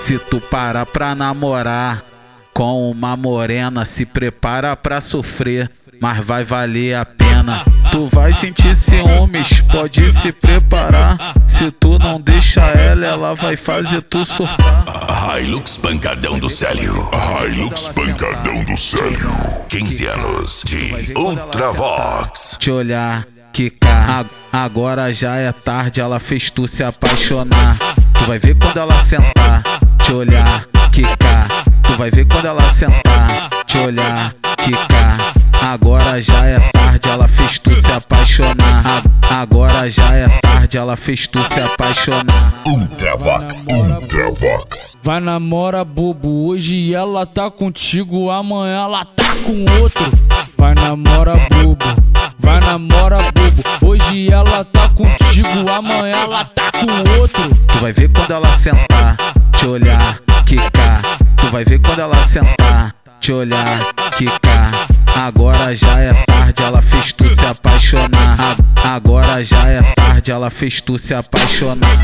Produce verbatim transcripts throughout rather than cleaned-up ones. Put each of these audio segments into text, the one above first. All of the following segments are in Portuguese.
Se tu parar pra namorar com uma morena, se prepara pra sofrer, mas vai valer a pena. Tu vai sentir ciúmes, pode se preparar. Se tu não deixa ela, ela vai fazer tu surtar. Hilux Pancadão do Célio. Hilux Pancadão do Célio. quinze anos de Ultravox. Te olhar, quicar, agora já é tarde, ela fez tu se apaixonar. Tu vai ver quando ela sentar. Te olhar, quicar, tu vai ver quando ela sentar. Te olhar, quicar, agora já é tarde, ela fez tu se apaixonar. Agora já é tarde, ela fez tu se apaixonar. Ultravox, Ultravox. Vai namora bobo, hoje ela tá contigo, amanhã ela tá com outro. Vai namora bobo, vai namora bobo, hoje ela tá contigo, amanhã ela tá com outro. Tu vai ver quando ela sentar. Te olhar, quicar, tu vai ver quando ela sentar. Te olhar, quicar, agora já é tarde, ela fez tu se apaixonar. Agora já é tarde, ela fez tu se apaixonar.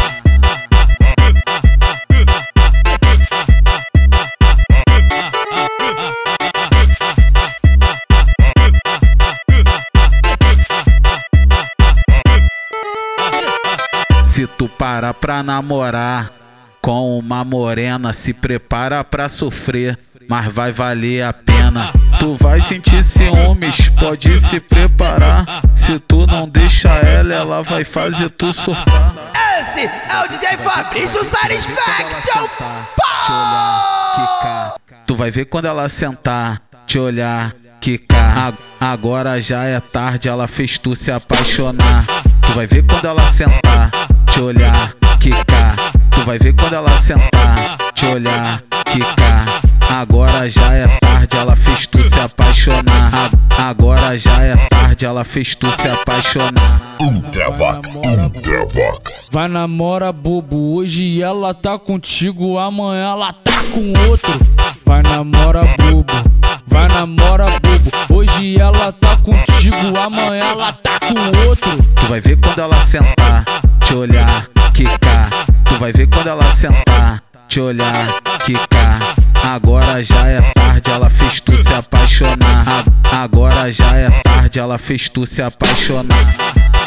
Se tu parar pra namorar com uma morena, se prepara pra sofrer, mas vai valer a pena. Tu vai sentir ciúmes, pode se preparar. Se tu não deixa ela, ela vai fazer tu surtar. Esse é o D J Fabrício Satisfaction. Tu vai ver quando ela sentar. Te olhar, quicar, agora já é tarde, ela fez tu se apaixonar. Tu vai ver quando ela sentar. Te olhar, quicar, tu vai ver quando ela sentar. Te olhar, quicar, agora já é tarde, ela fez tu se apaixonar. Agora já é tarde, ela fez tu se apaixonar. Ultravox, Ultravox. Vai namora bobo, hoje ela tá contigo, amanhã ela tá com outro. Vai namora bobo, vai namora bobo, hoje ela tá contigo, amanhã ela tá com outro. Tu vai ver quando ela sentar. Te olhar, quicar, tu vai ver quando ela sentar. Te olhar, quicar, agora já é tarde, ela fez tu se apaixonar. Agora já é tarde, ela fez tu se apaixonar.